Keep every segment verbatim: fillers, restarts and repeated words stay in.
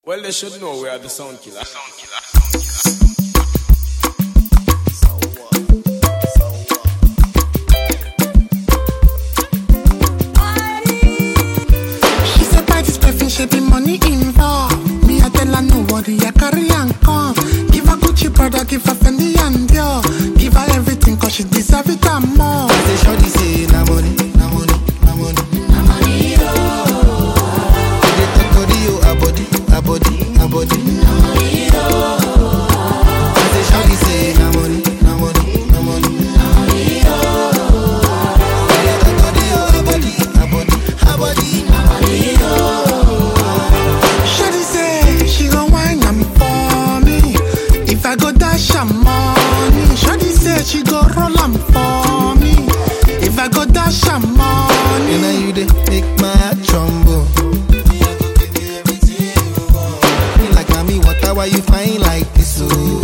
Well, they should know we are the sound killer. Sound killer. She said by this perfume, she be money involved. Me, I tell her nobody, I carry and come. Give her Gucci Prada, give her Fendi and Dior. Give her everything, cause she deserve it and more. I say, shorty say, na money, na money, na money, na money, oh. They talk body, oh, a body, a body, a body, na money, oh. I say, shorty say, na money, na money, na money, na money, oh. They talk body, oh, a body, a body, a body, na money, oh. Shorty say, she gon' whine am for me. If I go dash her money. Shorty say, she go roll am for me. If I go dash her money. You know you dey make my heart tremble. Me like mommy, water, why you fine like this, oh?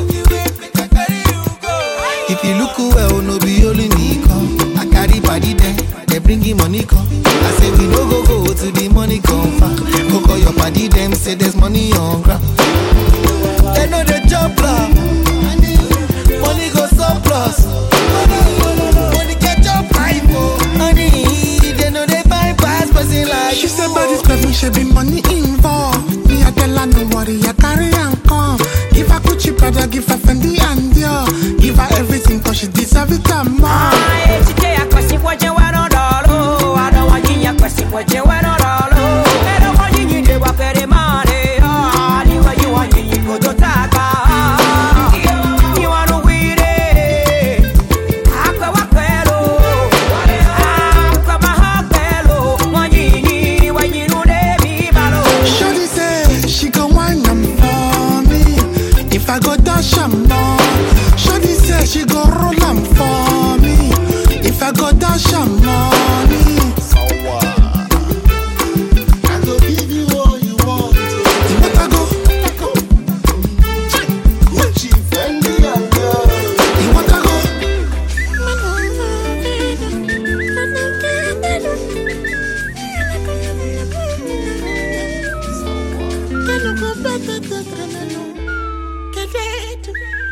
If you look well, no be only me come. I carry body there, they bring you money come. I say we no go go to the money come far. Go call your party, them say there's money on ground. They know the jump lah. Money go surplus. Money catch up hype, oh. Money, they know they buy pass, passing like. She said by this perfume, she be money involved. Me, I tell her no worry, I carry and come. Give her Gucci Prada, give her Fendi and Dior. Give her everything, cause she deserve it and more. I today I question what you want on all. I don't want you to question what you want on all. I don't want you to work for the money. Oh, the way you want you go to Taka. You want to win it. I go a fellow. I come a hot fellow. When you need, when you know they be malo. Shorty say, she gon' whine am for me. If I go dash her money. Shorty say, she go roll am for me. If I go dash her money. I go give you all you want. You want to go? Gucci, Fendi, and Dior. You want to go? Que no compete te tremendo, que te